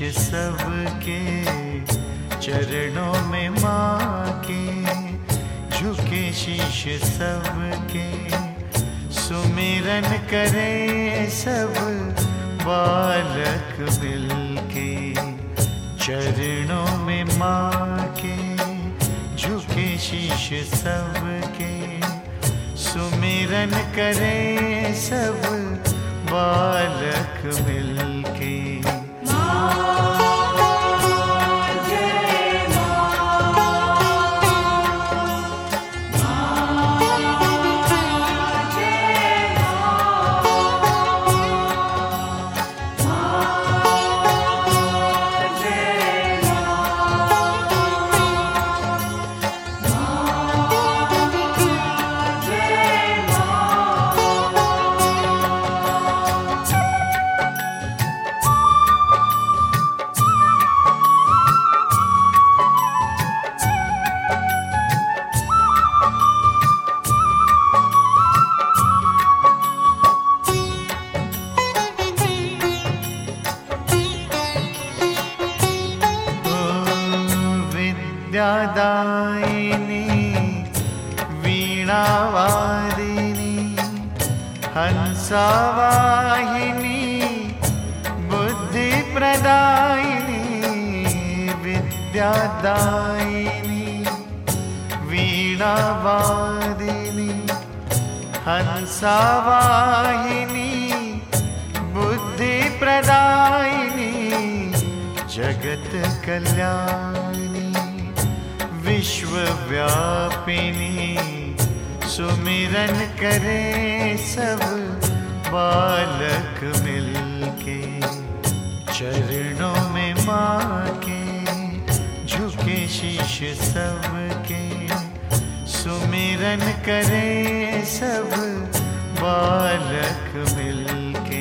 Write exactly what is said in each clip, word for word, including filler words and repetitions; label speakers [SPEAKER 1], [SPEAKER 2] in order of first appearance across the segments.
[SPEAKER 1] सबके चरणों में माँ के, झुके शीश सबके सुमिरन करे सब बालक मिलके। चरणों में माँ के झुके शीश सबके सुमिरन करे सब बालक मिलके। विद्यादायिनी वीणावादिनी हंसावाहिनी बुद्धिप्रदायिनी। विद्यादायिनी वीणावादिनी हंसावाहिनी बुद्धिप्रदायिनी। जगत कल्याणी विश्वव्यापिनी सुमिरन करे सब बालक मिलके। चरणों में माँ के झुके शीश सबके सुमिरन करे सब बालक मिलके।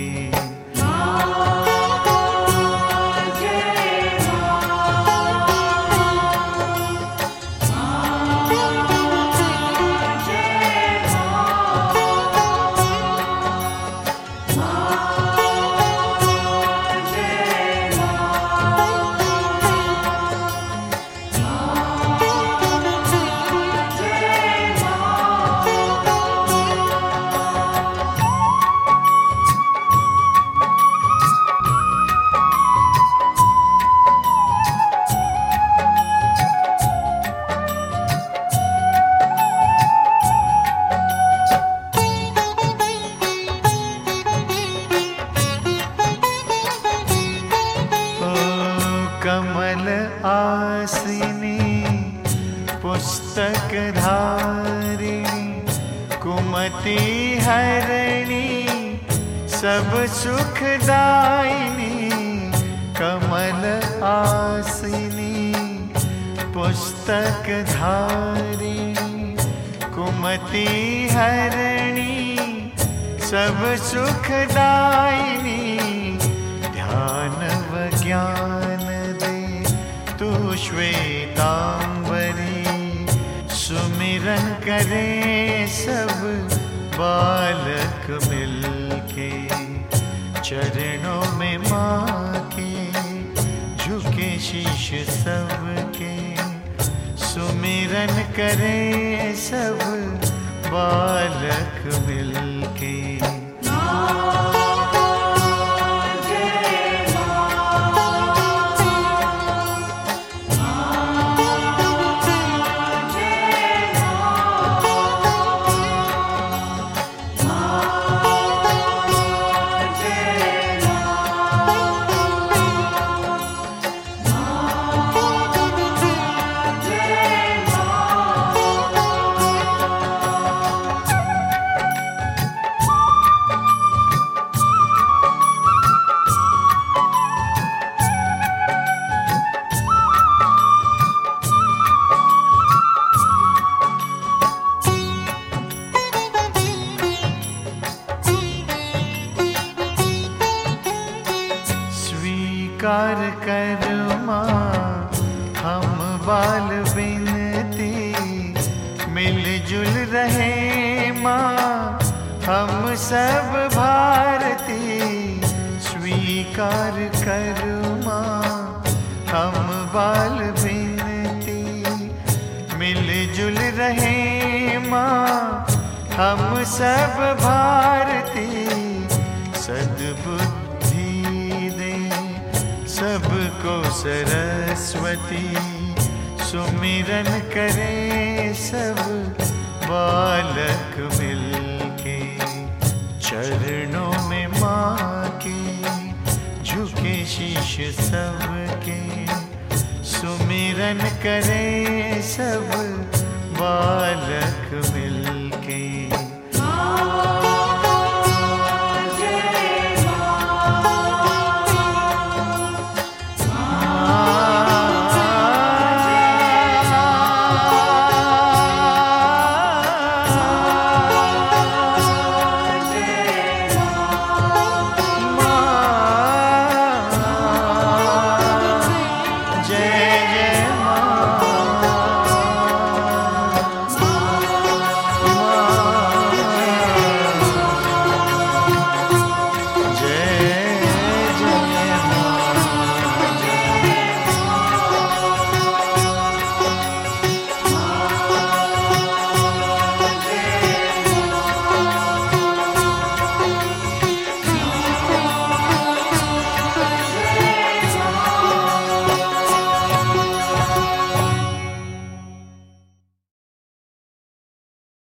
[SPEAKER 1] कमल आसिनी पुस्तक धारिणी कुमति हरिणी सब सुखदायिनी। कमल आसिनी पुस्तक धारिणी कुमति हरिणी सब सुखदायिनी। ध्यान व ज्ञान तू श्वेतांबरी सुमिरन करे सब बालक मिलके। चरणों में माँ के झुके शीश सबके सुमिरन करे सब बालक मिलके। स्वीकार कर माँ हम बाल बिनती, मिलजुल रहे माँ हम सब भारती। स्वीकार कर माँ रहे माँ हम सब भारती, सद्बुद्धि दे सबको सरस्वती, सुमिरन करे सब बालक मिलके, चरणों में माँ के झुके शीश सबके, सुमिरन करे सब बालक